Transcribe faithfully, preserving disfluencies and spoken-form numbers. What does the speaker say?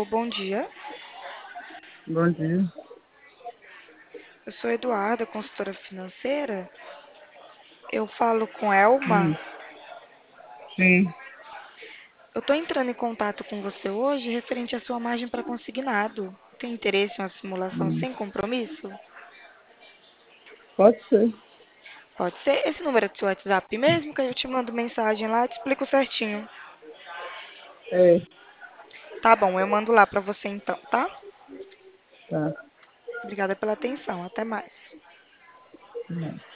bom dia. Bom dia. Eu sou Eduarda, consultora financeira. Eu falo com Elma. Hum, sim, Eu estou entrando em contato com você hoje referente à sua margem para consignado. Tem interesse em uma simulação hum, sem compromisso? pode ser. Pode ser. Esse número é do seu WhatsApp mesmo, que eu te mando mensagem lá e te explico certinho. É, Tá bom, eu mando lá para você então, tá? tá. Obrigada pela atenção. Até mais. Não.